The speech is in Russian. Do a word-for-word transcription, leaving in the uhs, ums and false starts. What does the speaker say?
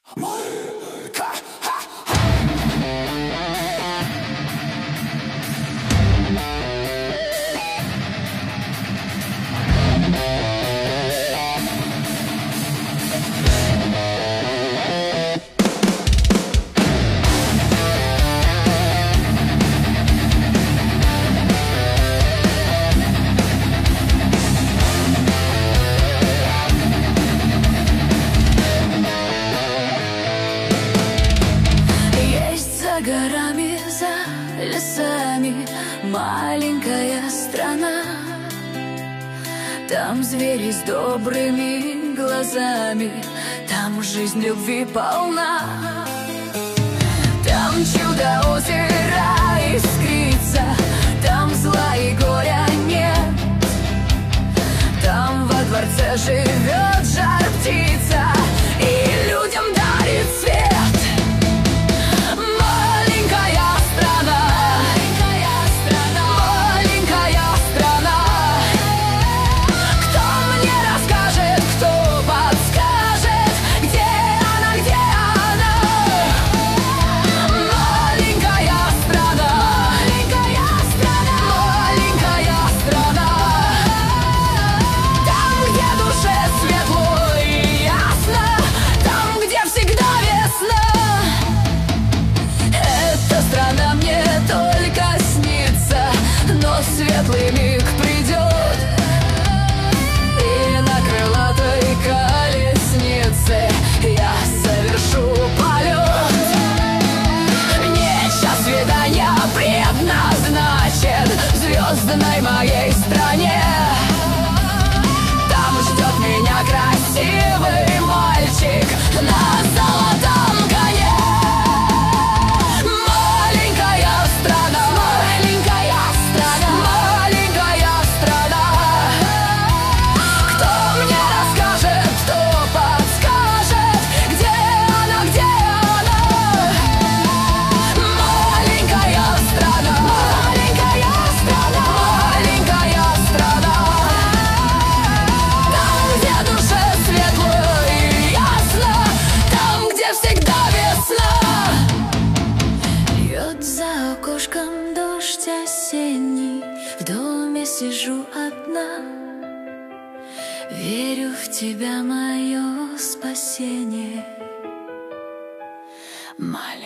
За горами, за лесами маленькая страна. Там звери с добрыми глазами, там жизнь любви полна. Там чудо озера искрится, там зла и горя нет. Там во дворце живет жар-птица и людям дарит свет. Светлый миг придет, и на крылатой колеснице я совершу полет. Мне час свидания предназначен в звездной моей стране. Там ждет меня красивый мальчик на золотом коне. Маленькая страна, маленькая страна, маленькая страна. Кто мне расскажет, кто подскажет, где она, где она? Маленькая страна, маленькая страна, маленькая страна. Там, где душе светло и ясно, там, где всегда весна. Льет за окошком дождь осенний, в доме сижу одна. Верю в тебя, мое спасение, маленькая.